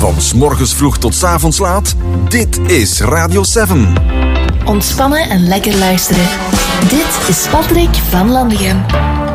Van 's morgens vroeg tot 's avonds laat, dit is Radio 7. Ontspannen en lekker luisteren. Dit is Patrick van Landegem.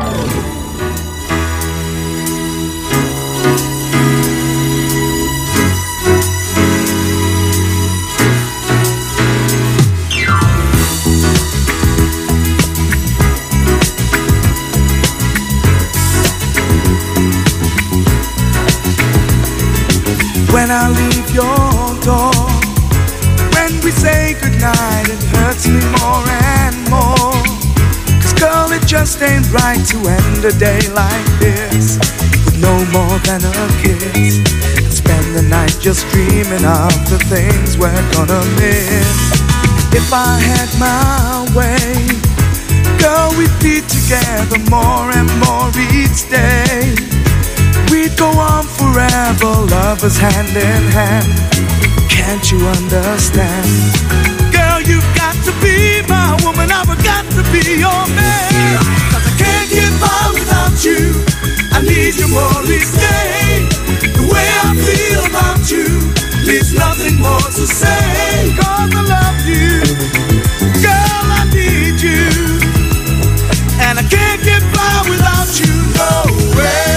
When I leave your door, when we say goodnight, it hurts me more and more. 'Cause girl, it just ain't right to end a day like this with no more than a kiss, and spend the night just dreaming of the things we're gonna miss. If I had my way, girl, we'd be together more and more each day. We'd go on forever, lovers hand in hand. Can't you understand? Girl, you've got to be my woman, I've got to be your man. 'Cause I can't get by without you, I need you more each day. The way I feel about you leaves nothing more to say. 'Cause I love you, girl, I need you, and I can't get by without you, no way.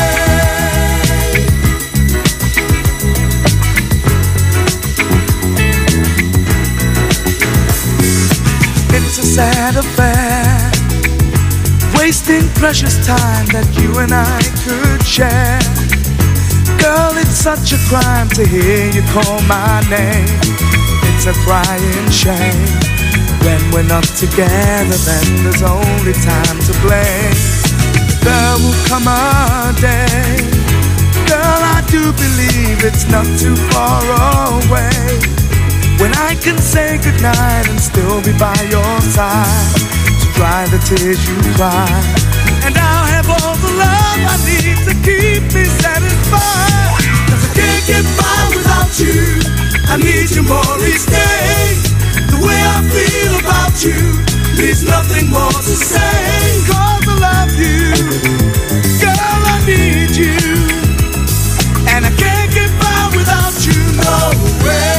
It's a sad affair, wasting precious time that you and I could share. Girl, it's such a crime to hear you call my name. It's a crying shame. When we're not together, then there's only time to blame. There will come a day, girl, I do believe it's not too far away, when I can say goodnight and still be by your side to dry the tears you cry. And I'll have all the love I need to keep me satisfied. 'Cause I can't get by without you, I need you more each day. The way I feel about you leaves nothing more to say. 'Cause I love you, girl, I need you, and I can't get by without you, no way.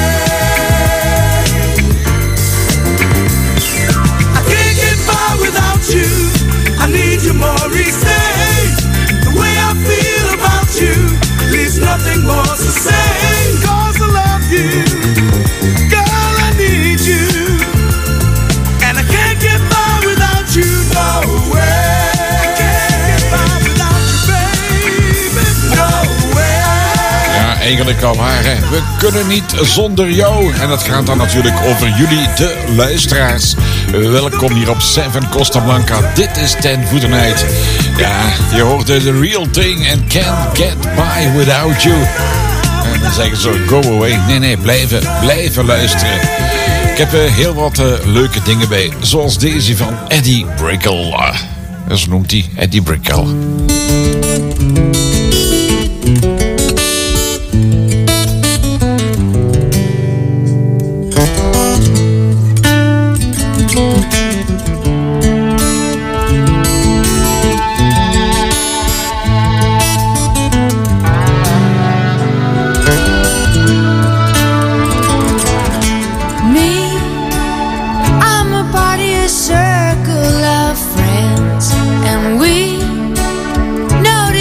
Without you, I need you more each day. The way I feel about you leaves nothing more to say. 'Cause I love you, girl, I need you, and I can't get by without you, no way. I can't get by without you, baby, no way. Ja, eigenlijk al waar, hè. We kunnen niet zonder jou. En dat gaat dan natuurlijk over jullie, de luisteraars. Welkom hier op 7 Costa Blanca. Dit is 10 for the Night. Ja, je hoorde The Real Thing en Can't Get By Without You. En dan zeggen ze, go away. Nee, blijven luisteren. Ik heb heel wat leuke dingen bij. Zoals deze van Eddie Brickell. Zo noemt hij, Eddie Brickell. Circle of friends, and we know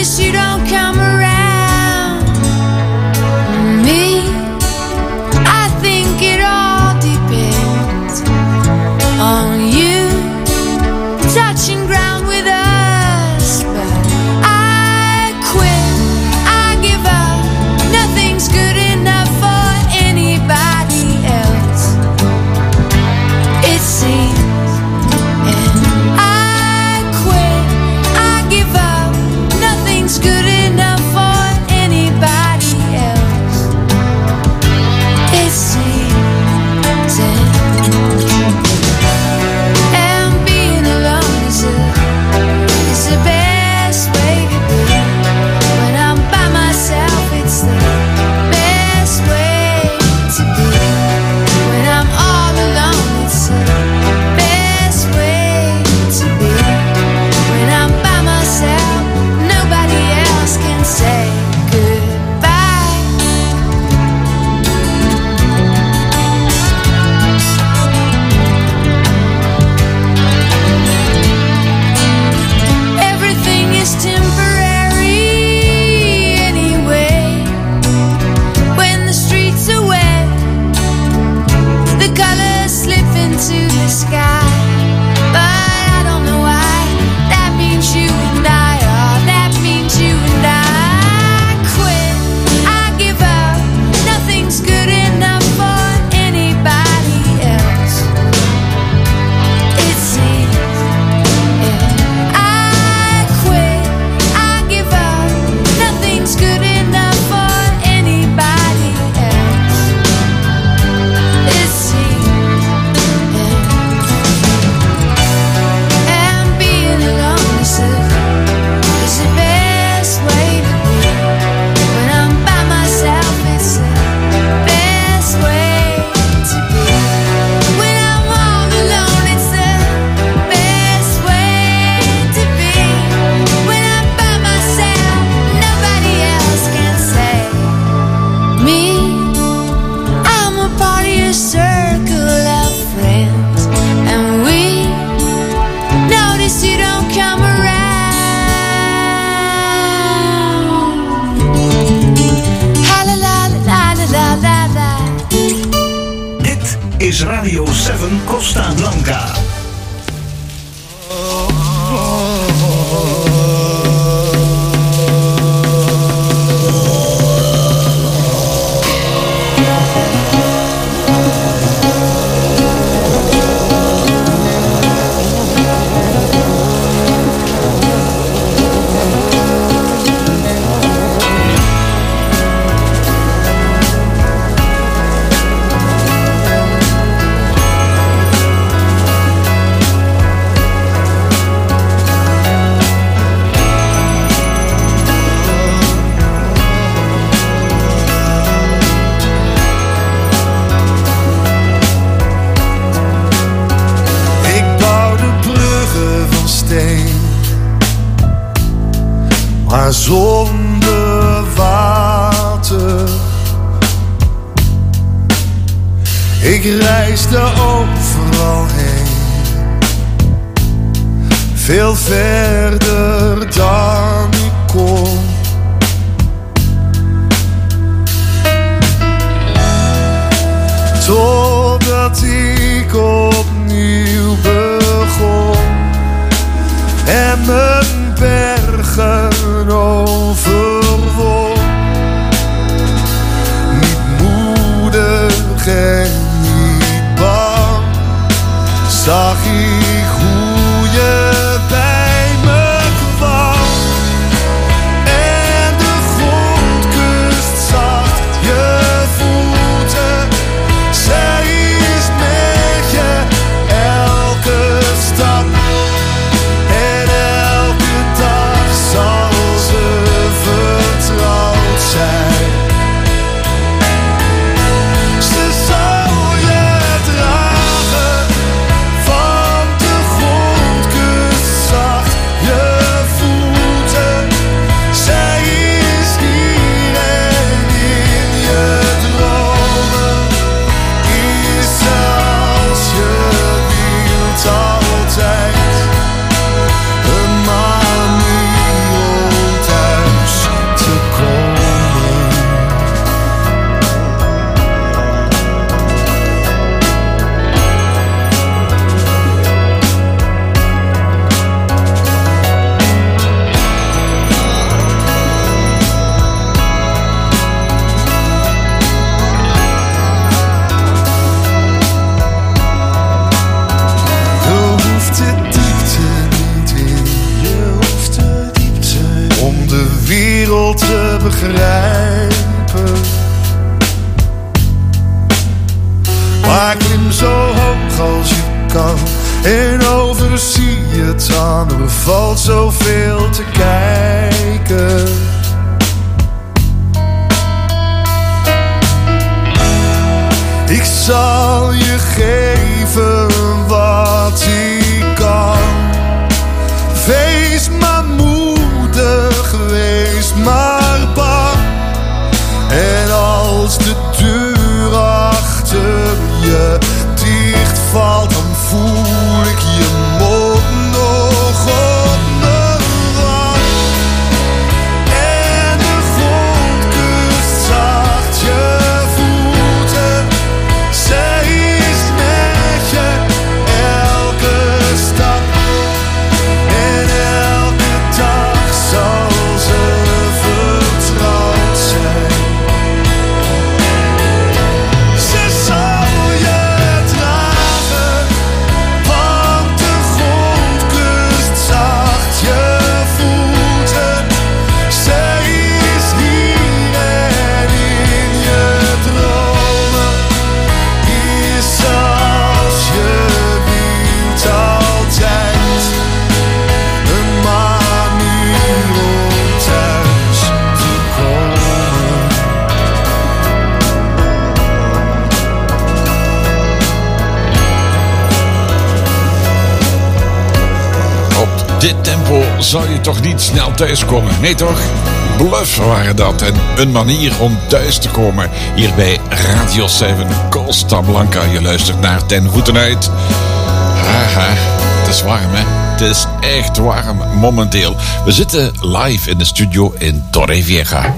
sky. But I don't know why. That means you and I. Oh, that means you and I quit. I give up. Nothing's good enough for anybody else. It seems. Yeah. I quit. I give up. Nothing's good enough for anybody else. It seems. Yeah. And being alone is the best way to be. When I'm by myself, it's the best way to be. When I'm all alone, it's the best way to be. When I'm by myself, nobody else can save me. I'm a part of your circle of friends, and we notice you don't come around. Ha la la la la la la la. Dit is Radio 7 Costa Blanca. Ik bouwde bruggen van steen, maar zonder water. Ik reisde overal heen, veel verder dan ik kon. Totdat ik opnieuw begon en mijn bergen overwon. Niet moedig en niet bang, zag ik hoe je bij me kwam. En de grond kust zacht je voeten. Zij is met je elke stap. En elke dag zal ze vertrouwd zijn. Ze zal je dragen van de grondkust zacht je voeten. Zij is hier en in je dromen is ze als je wilt altijd een manier om thuis te komen. Je hoeft de diepte niet in, je hoeft de diepte om de wereld te begrijpen. Maar klim zo hoog als je kan en overzie het dan. Er valt zoveel te kijken. Ik zal je geven wat ik kan. Wees maar moedig, wees maar bang. En als de deur achter je dicht valt, dan voel ik je mond nog op mijn wang. En de grond kust zacht je voeten. Zij is met je zou je toch niet snel thuiskomen? Nee toch? Bluff waren dat en een manier om thuis te komen. Hier bij Radio 7 Costa Blanca. Je luistert naar Ten Voeten Uit. Haha, het is warm hè? Het is echt warm momenteel. We zitten live in de studio in Torrevieja.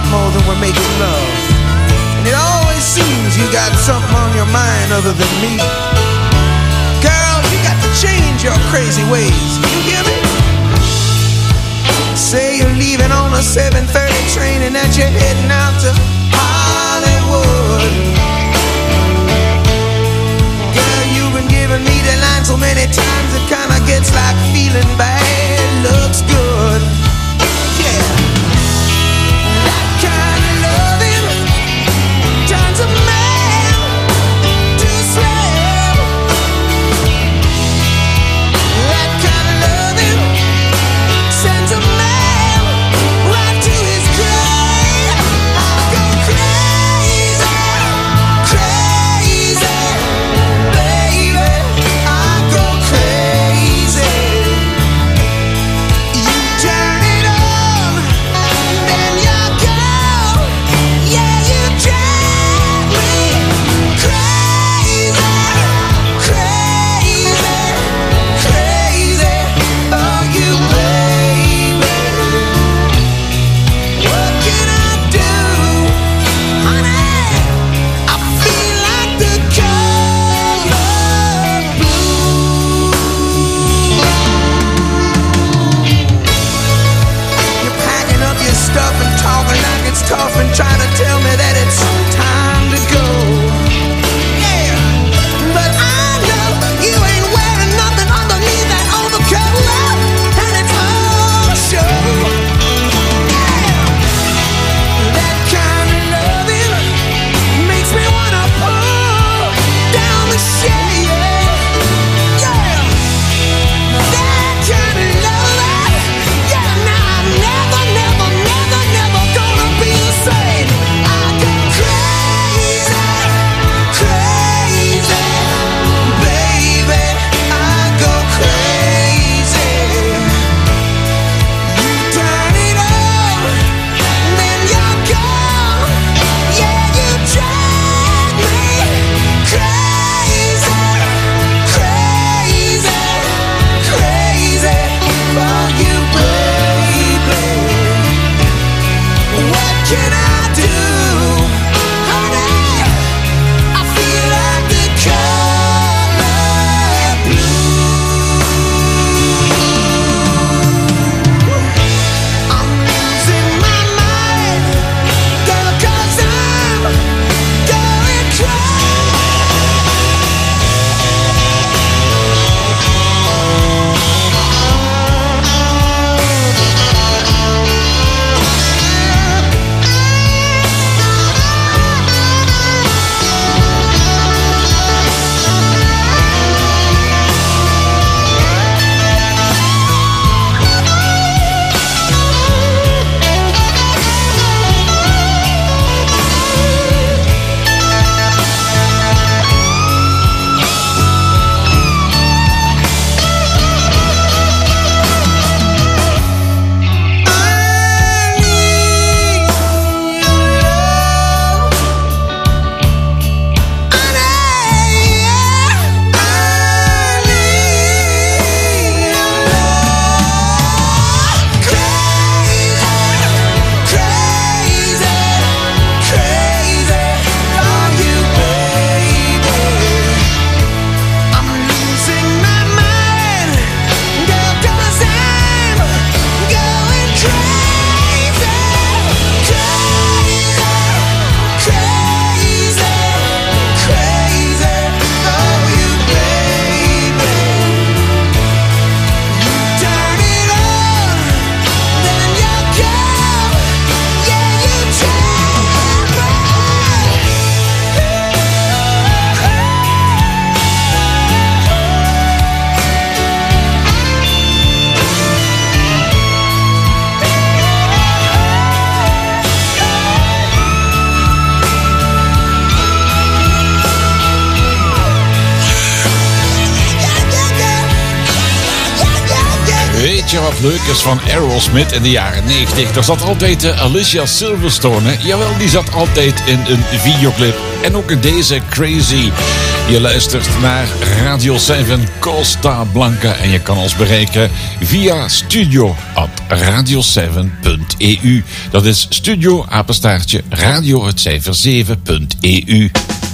more than we're making love. And it always seems you got something on your mind other than me. Girl, you got to change your crazy ways. You hear me? Say you're leaving on a 7:30 train and that you're heading out to Hollywood. Girl, you've been giving me the line so many times it kinda gets like feeling bad looks good. Yeah, that kind of loving turns a man to a slave. That kind of loving sends a man right to his grave. I go crazy, crazy, baby. I go crazy. You turn it on, then you go. Yeah, you drive me crazy, crazy, crazy. Oh, you baby. What can I do, honey? I feel like the color blue. You're packing up your stuff and talking like it's tough and trying to tell me that it's time to go. Yeah, but I know you ain't wearing nothing underneath that overcoat, and it's all show. Yeah, that kind of loving makes me wanna pull down the shade. Yeah, that kind of loving. Yeah, now I'm never, never, never, never gonna be the same. I go crazy, crazy, baby. I go crazy. You turn it on, then you're gone. Yeah, you drive me crazy, crazy, crazy for you, baby. What can I do, honey? I feel like the color blue. I'm losing my mind, girl, 'cause I'm going crazy. Weet je wat leuk is van Aerosmith in de jaren 90? Er zat altijd Alicia Silverstone. Jawel, die zat altijd in een videoclip. En ook in deze Crazy. Je luistert naar Radio 7 Costa Blanca. En je kan ons bereiken via studio@radio7.eu. Dat is studio apenstaartje radio het cijfer 7.eu.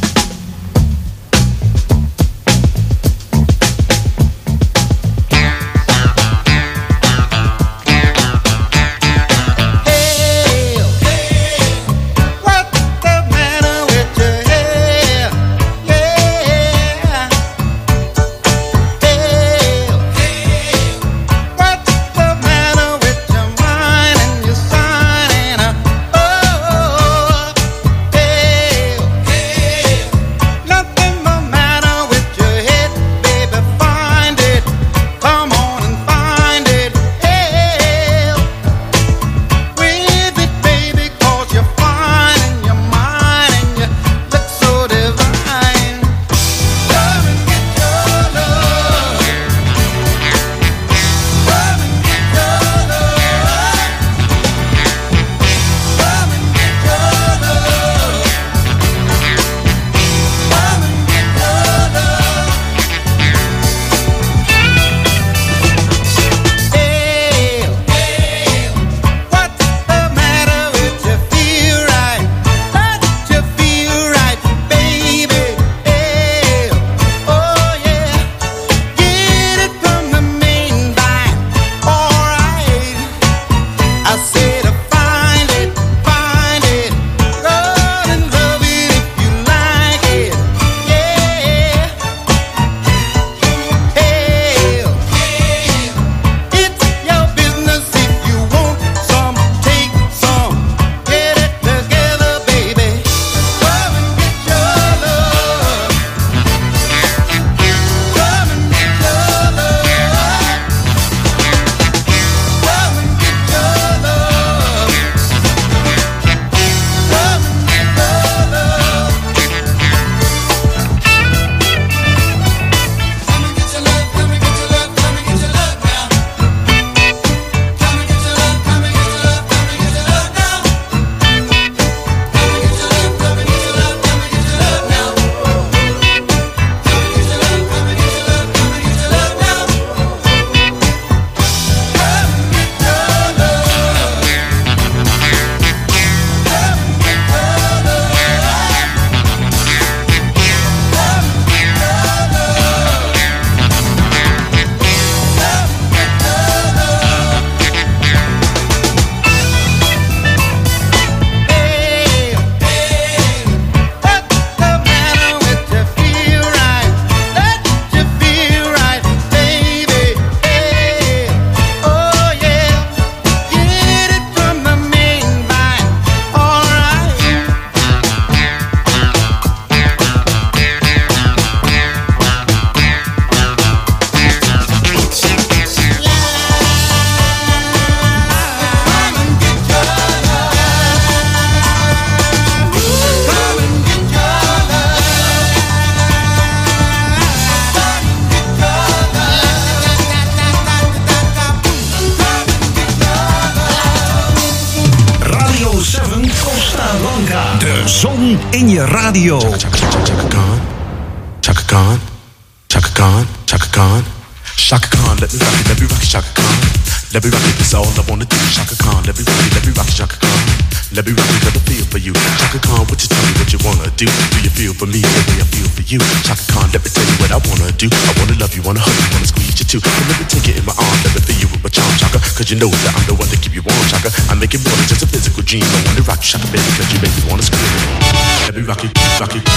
zon in je radio. Chaka Khan, Chaka Khan, Chaka Khan, Chaka Khan, Chaka Khan, let me rock it, Chaka Khan. Let me rock it, that's all I wanna do. Chaka Khan, let me rock it, Chaka Khan. Let me rock it, got a feel for you. Chaka Khan, what you tell me what you wanna do? Do you feel for me the way I feel for you? Chaka Khan, let me tell you what I wanna do. I wanna love you, wanna hug you, wanna squeeze you too. And let me take it in my arms, let me feel you with my charm, Chaka. Cause you know that I'm the one to keep you warm, Chaka. I make it more than just a physical dream. I wanna rock you, Chaka, baby, cause you make me wanna scream. Let me rock it, rock it.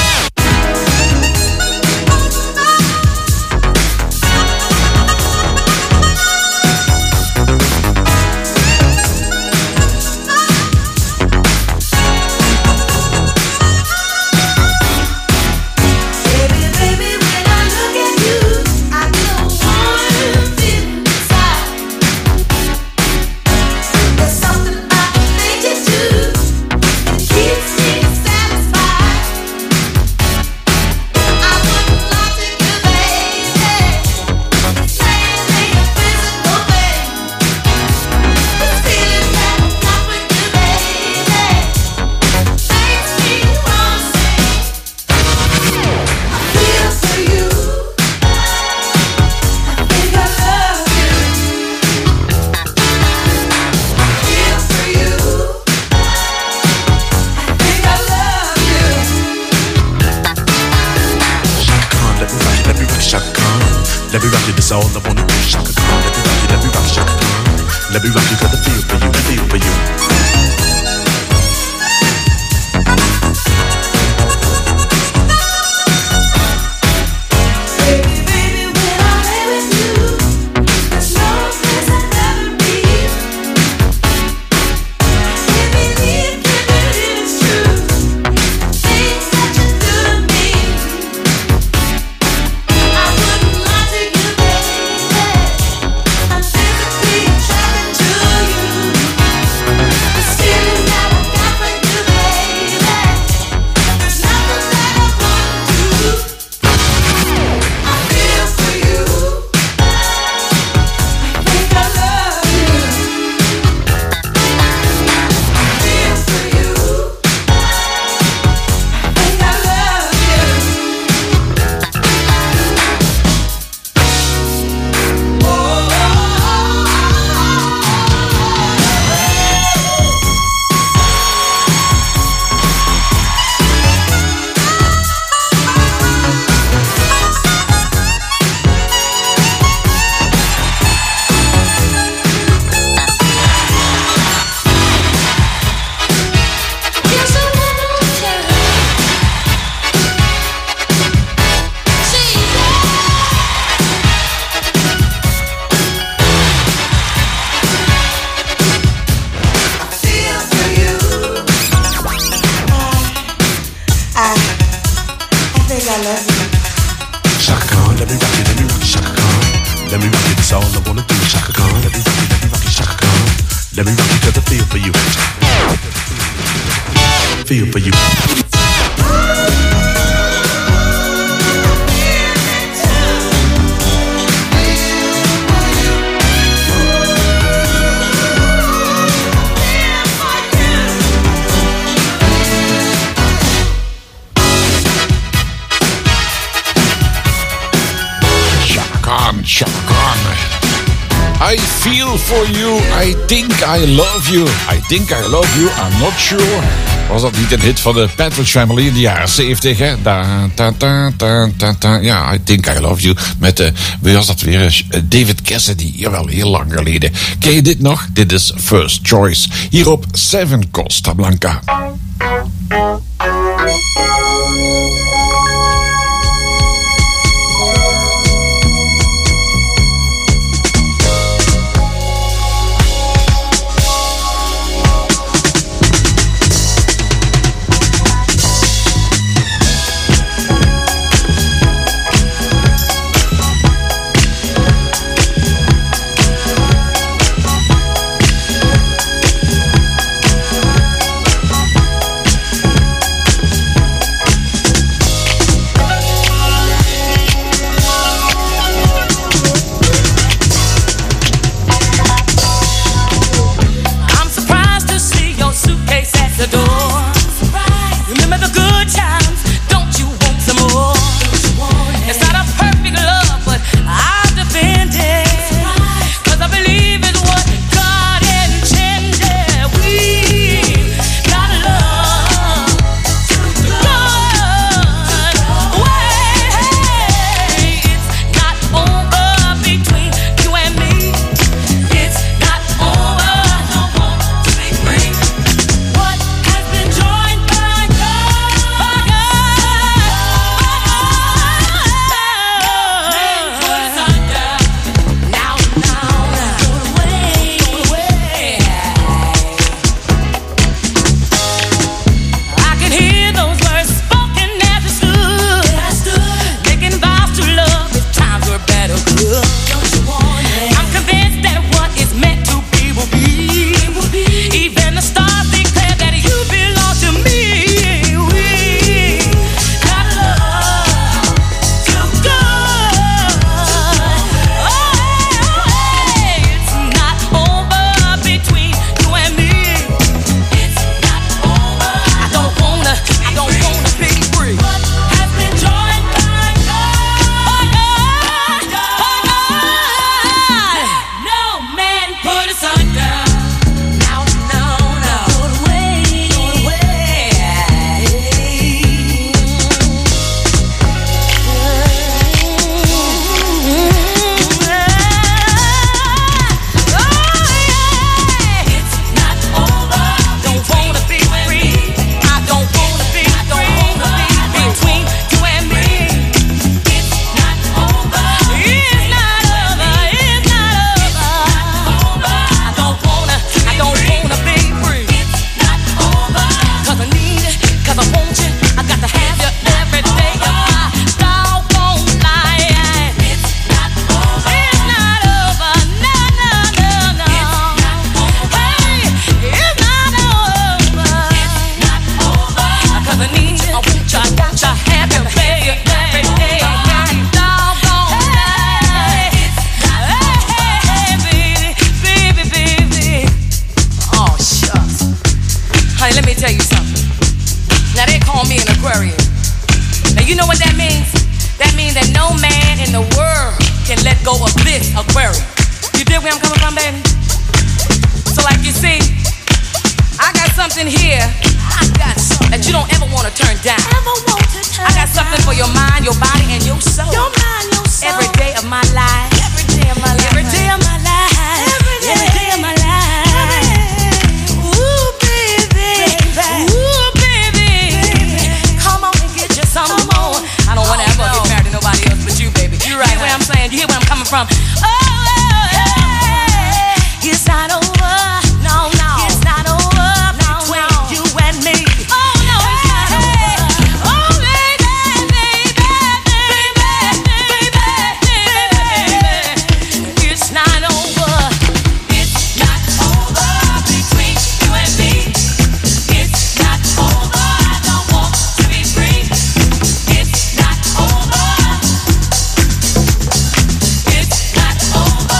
let me rock you, that's all I wanna do. Shaka Khan, let me rock you, Shaka Khan. Let me rock you, got the feel for you, feel for you. I feel for you, I think I love you. I think I love you, I'm not sure. Was dat niet een hit van de Partridge Family in de jaren 70, hè? Ja, I think I love you. Met, wie was dat weer? David Cassidy, jawel, heel lang geleden. Ken je dit nog? Dit is First Choice. Hier op 7 Costa Blanca. want your happy baby every day of my doggone life. Hey, baby. Oh, shucks. Honey, let me tell you something. Now, they call me an Aquarius. Now, you know what that means? That means that no man in the world can let go of this Aquarius. You dig where I'm coming from, baby? So, like you see, I got something here that you don't ever want to turn down. I got something for your mind, your body, and your soul. Every day of my life. Every day of my life. Every day of my life. Every day of my life. Ooh, baby. Ooh, baby. Come on and get you some more. I don't want to ever get married to nobody else but you, baby. You right. You hear what I'm saying? You hear where I'm coming from? It's not over. No, it's not over between you and me. Oh no, it's not over. Oh baby, it's not over. It's not over between you and me. It's not over. I don't want to be free. It's not over. It's not over.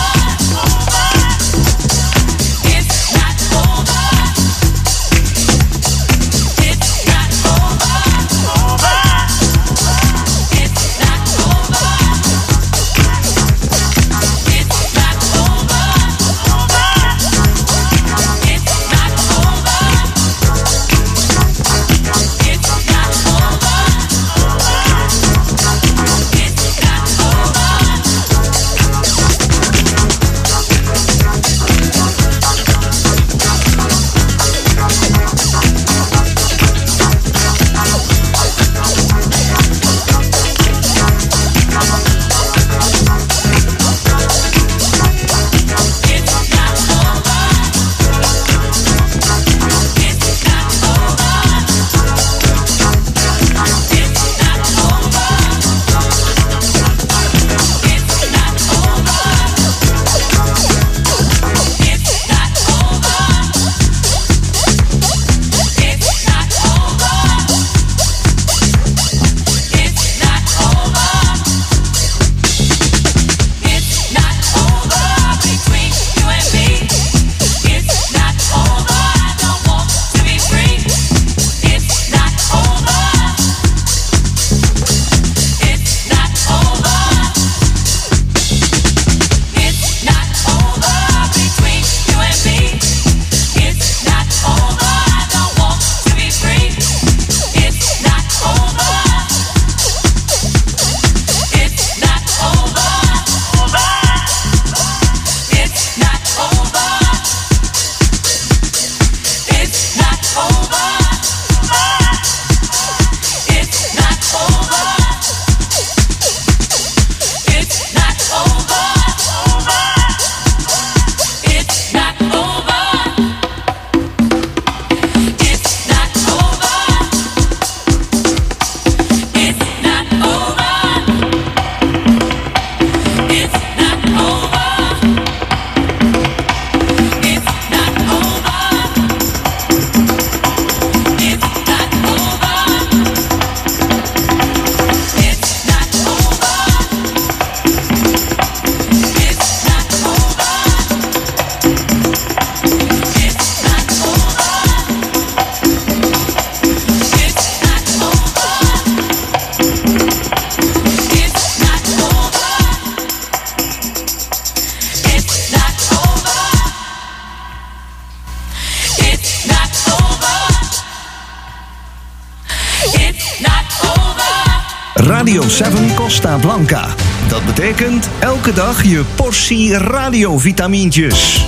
Radio 7 Costa Blanca. Dat betekent elke dag je portie radiovitamintjes.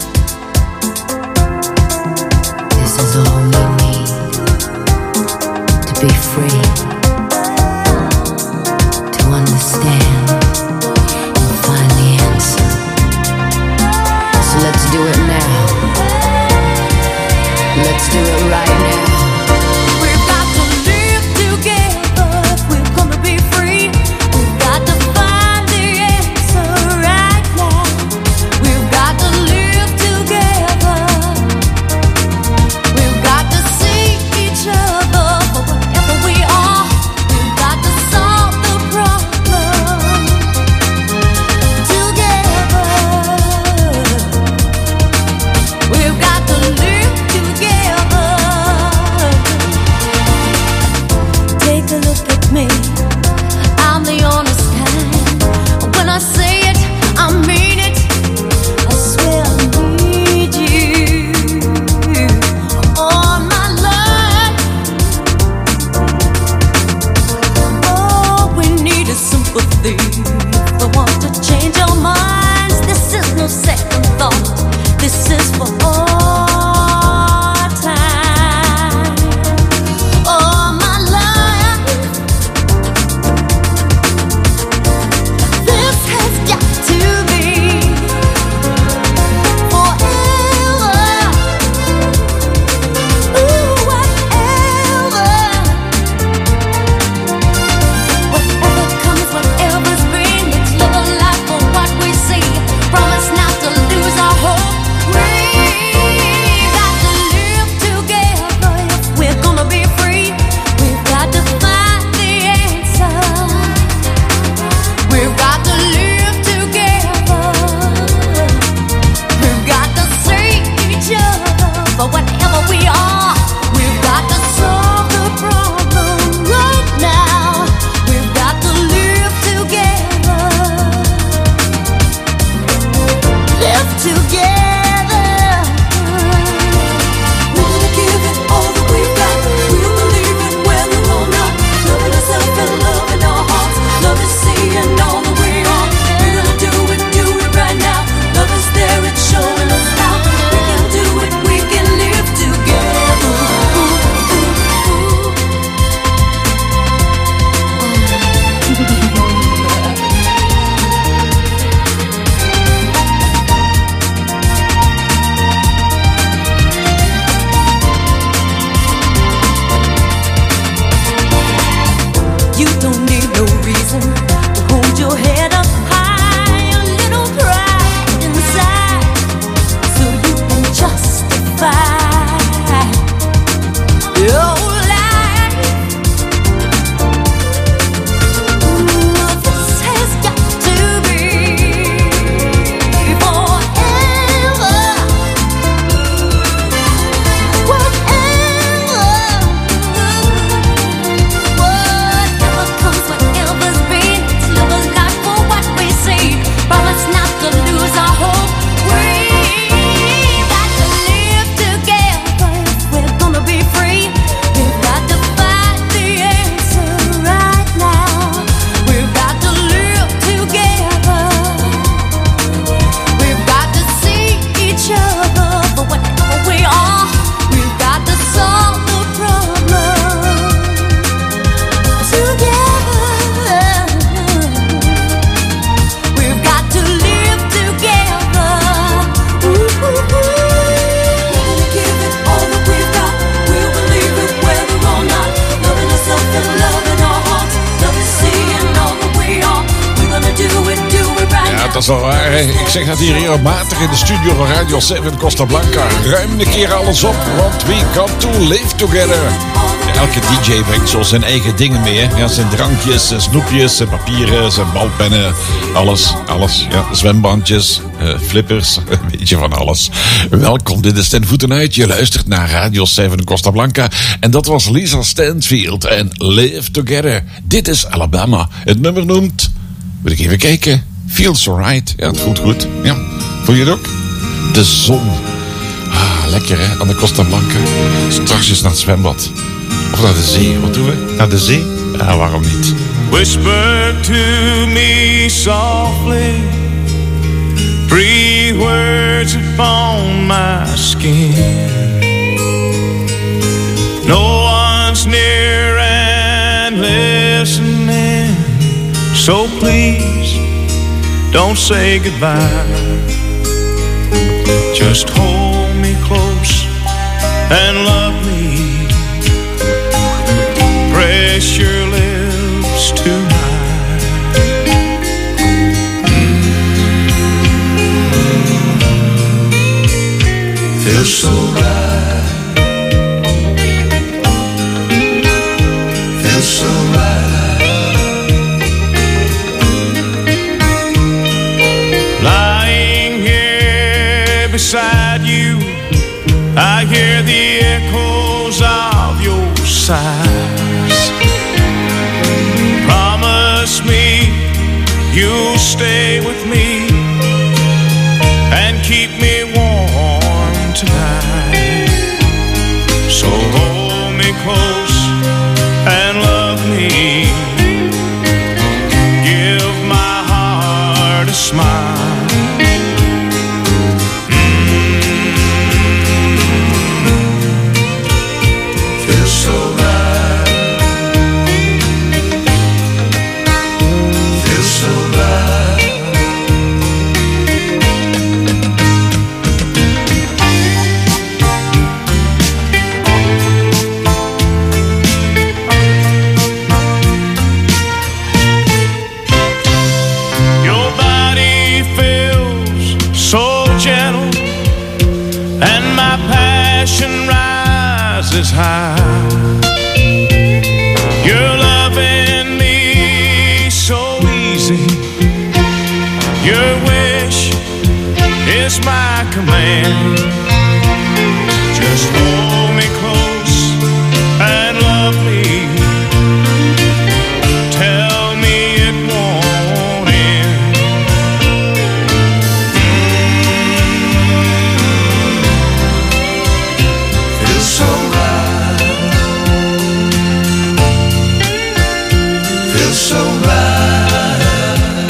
This is all we need to be free, to understand and find the answer. So let's do it now. Let's do it right now. We are dat waar? Hè? Ik zeg dat hier regelmatig in de studio van Radio 7 Costa Blanca. Ruim een keer alles op, want we got to live together. Ja, elke DJ brengt zo zijn eigen dingen mee. Hè? Ja, zijn drankjes, zijn snoepjes, zijn papieren, zijn balpennen. Alles. Ja, zwembandjes, flippers, een beetje van alles. Welkom, dit is Ten Voeten Uit. Je luistert naar Radio 7 Costa Blanca. En dat was Lisa Stansfield en Live Together. Dit is Alabama. Het nummer noemt... Moet ik even kijken. Feels Alright. Ja, het voelt goed. Ja. Voel je het ook? De zon. Ah, lekker hè, aan de Costa Blanca. Straks eens naar het zwembad. Of naar de zee. Wat doen we? Naar de zee? Ja, waarom niet? Whisper to me softly, breathe words upon my skin. No one's near and listening, so please don't say goodbye. Just hold me close and love me. Press your lips to mine. Feels so right. Feels so right. Lying here beside you, I hear the echoes of your sighs. Promise me you'll stay with me and keep me warm tonight. So hold me close and love me. Give my heart a smile. Is high. You're loving me so easy. Your wish is my command. Just hold me close and love me. Tell me it won't end. Feels so so right.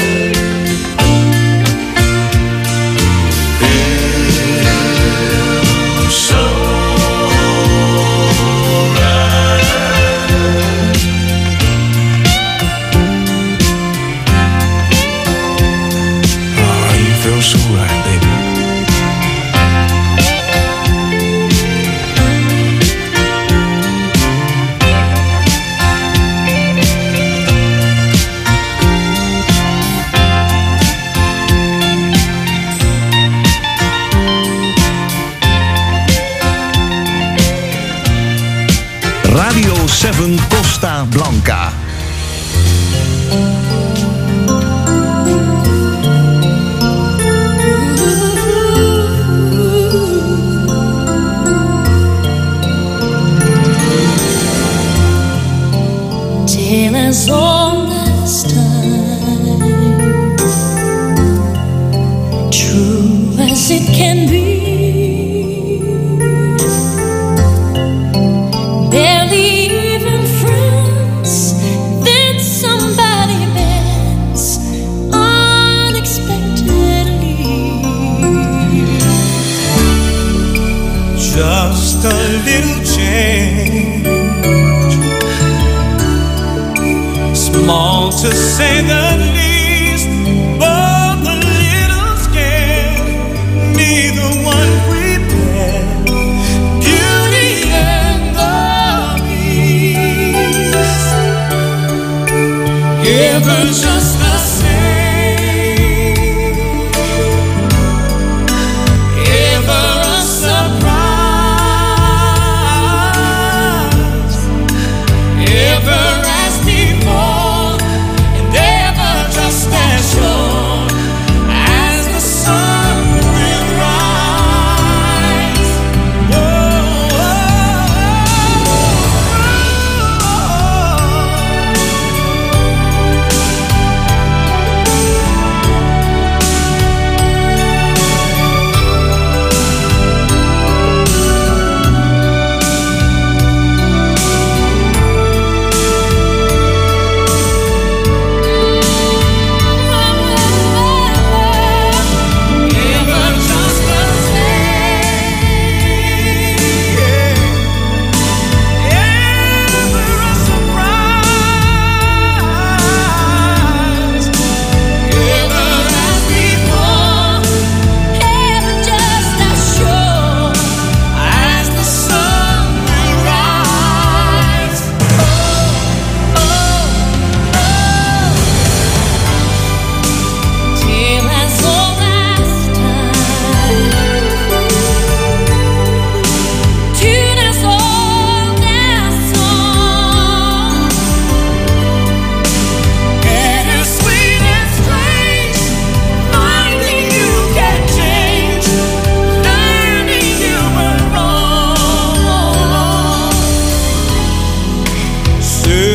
Feels so right. Oh, you feel so right, baby. Radio 7 Costa Blanca. Till as old as time, true as it can be. Just a little change, small to say the least, but a little scared. Neither one prepared. Beauty and the Beast, ever just the same.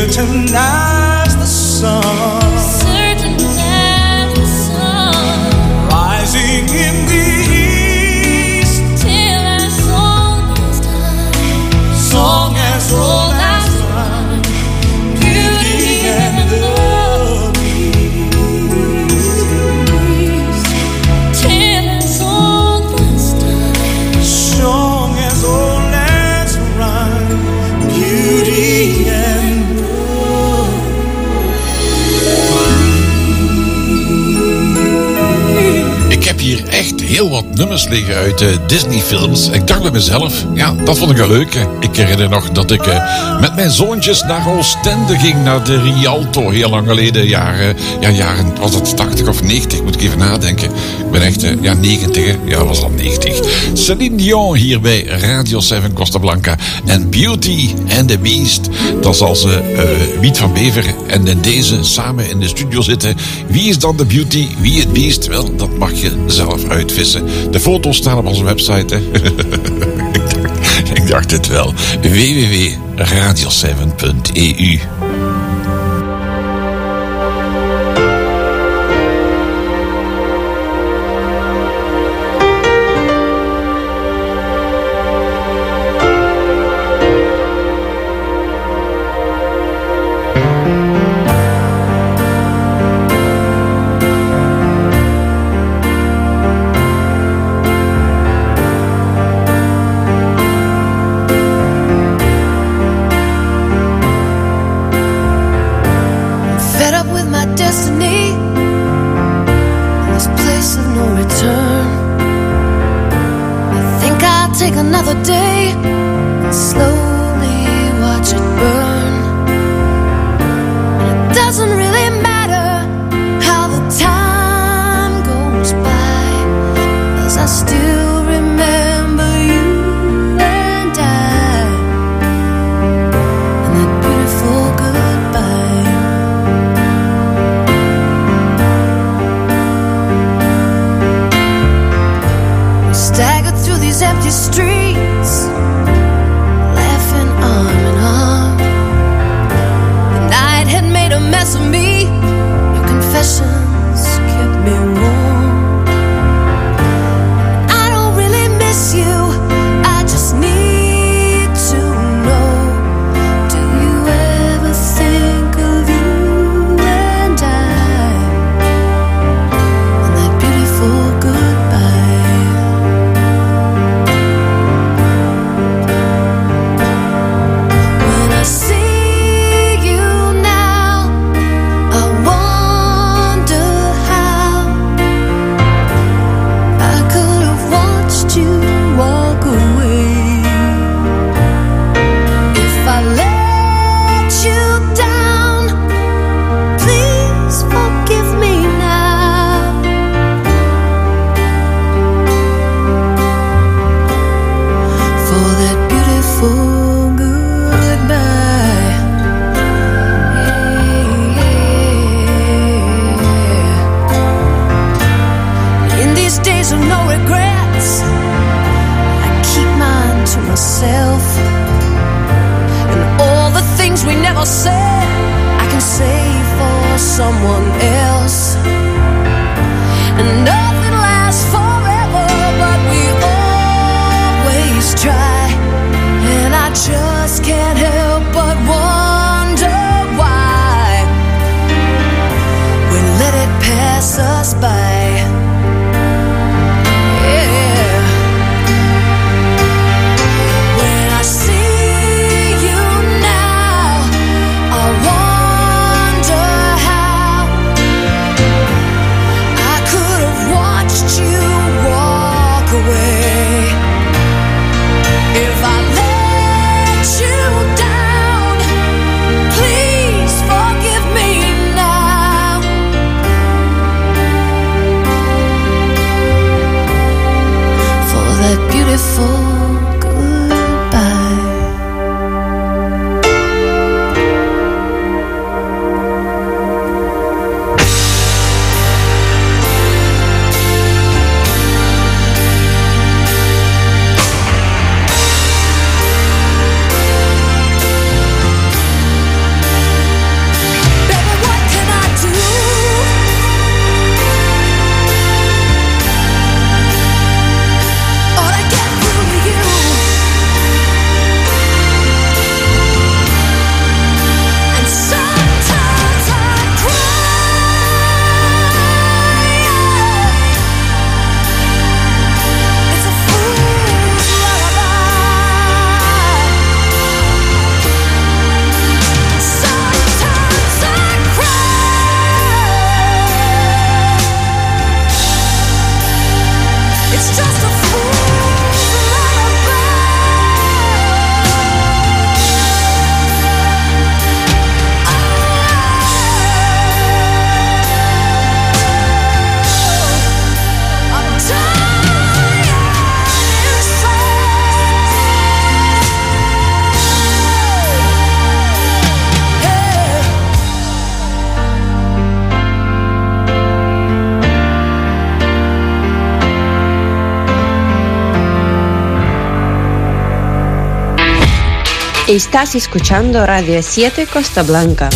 certain as the sun, rising in the east, till our song is done. song as old as time, beauty and the beast, Till our song is done. song as old as rhyme, beauty and Ik heb hier echt heel wat nummers liggen uit Disney-films. Ik dacht bij mezelf, ja, dat vond ik wel leuk. Ik herinner nog dat ik met mijn zoontjes naar Oostende ging, naar de Rialto, heel lang geleden. Jaren, was het 80 of 90? Moet ik even nadenken. Ik ben echt, 90, hè? Ja, was al 90. Celine Dion hier bij Radio 7 Costa Blanca. En Beauty and the Beast, dat zal ze Wiet van Bever en in deze samen in de studio zitten. Wie is dan de Beauty, wie het Beast? Wel, dat mag je zelf uitvissen. De foto's staan op onze website, hè. Ik dacht het wel. www.radio7.eu. Fed up with my destiny, this place of no return. I think I'll take another day and slowly watch it burn. And it doesn't really matter how the time goes by, 'cause I still remember you and I, and that beautiful goodbye. Staggered through these empty streets, laughing arm in arm. The night had made a mess of me. Your confessions kept me warm. I don't really miss you, I just need to know. Do you ever think of you and I, and that beautiful goodbye? When I see you now, I wonder how I could have watched you walk away. If I let you down, please forgive me now. For that beautiful goodbye. In these days of no regrets, I keep mine to myself. And all the things we never said, I can say for someone else. And nothing lasts forever, but we always try. And I just can't help but wonder why we let it pass us by. Yeah. When I see you now, I wonder how I could have watched you walk away. If I let Estás escuchando Radio 7 Costa Blanca.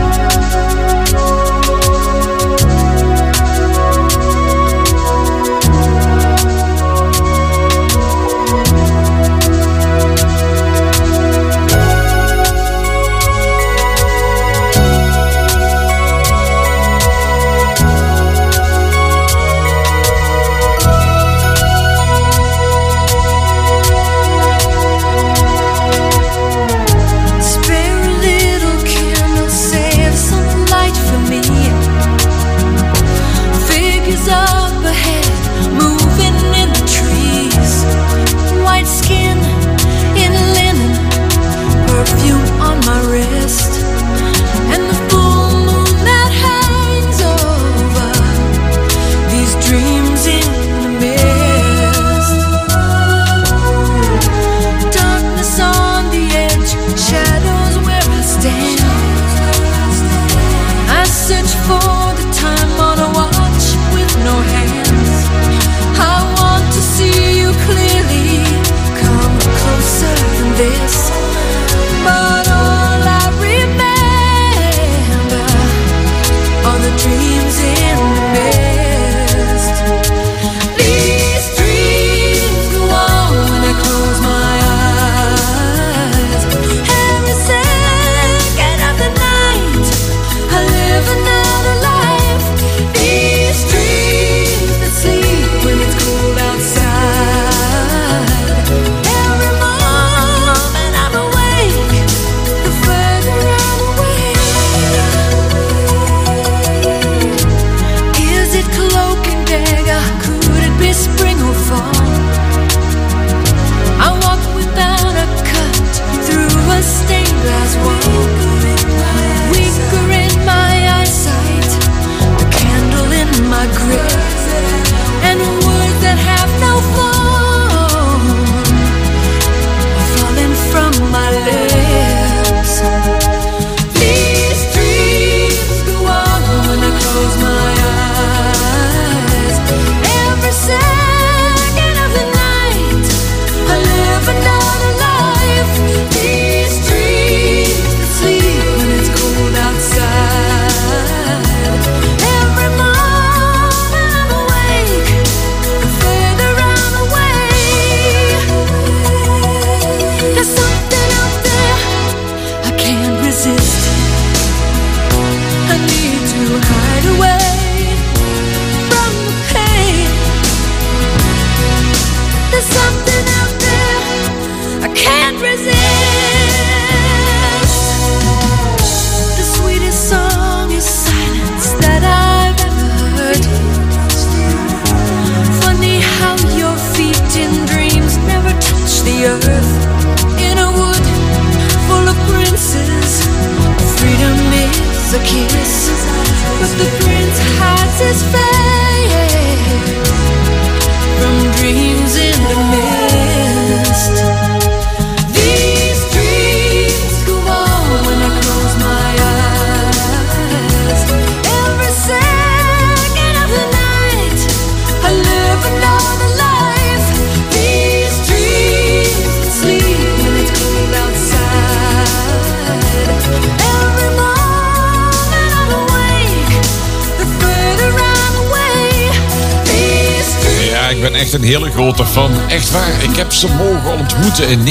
Een hele grote fan. Echt waar, ik heb ze mogen ontmoeten in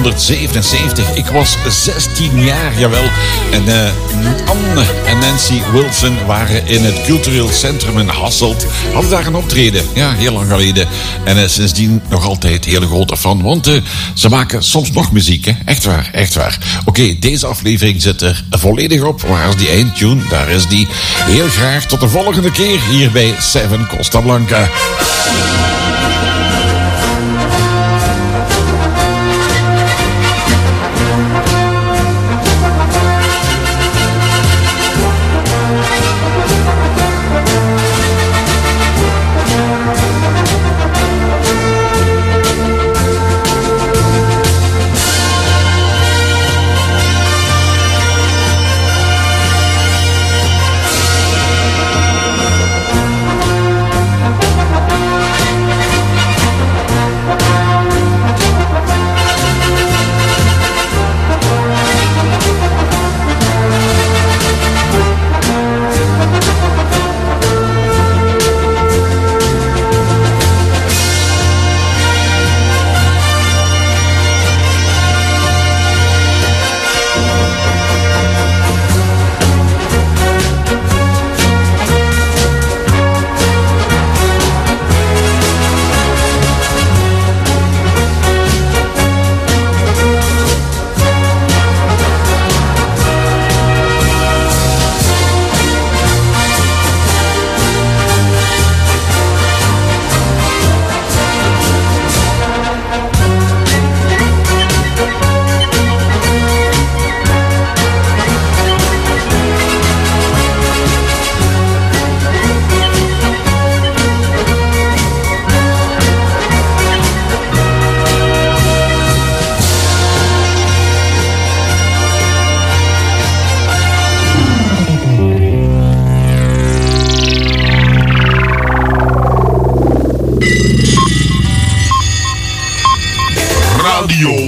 1977. Ik was 16 jaar, jawel. En Anne en Nancy Wilson waren in het cultureel centrum in Hasselt. Hadden daar een optreden, ja, heel lang geleden. En sindsdien nog altijd hele grote fan. Want ze maken soms nog muziek, hè. Echt waar, echt waar. Oké, deze aflevering zit er volledig op. Waar is die eindtune? Daar is die. Heel graag tot de volgende keer hier bij 7 Costa Blanca. Radio